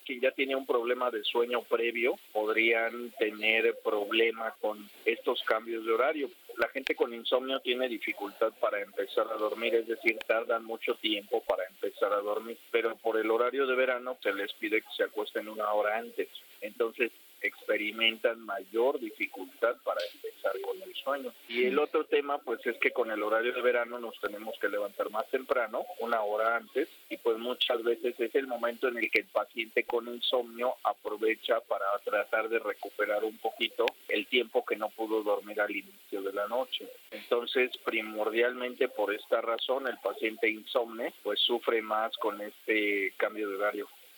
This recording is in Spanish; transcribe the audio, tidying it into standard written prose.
quien ya tiene un problema de sueño previo podrían tener problema con estos cambios de horario. La gente con insomnio tiene dificultad para empezar a dormir, es decir, tardan mucho tiempo para empezar a dormir, pero por el horario de verano se les pide que se acuesten una hora antes. Entonces experimentan mayor dificultad para empezar con el sueño. Y el otro tema pues es que con el horario de verano nos tenemos que levantar más temprano, una hora antes, y pues muchas veces es el momento en el que el paciente con insomnio aprovecha para tratar de recuperar un poquito el tiempo que no pudo dormir al inicio de la noche. Entonces, primordialmente por esta razón el paciente insomne pues sufre más con este cambio de horario.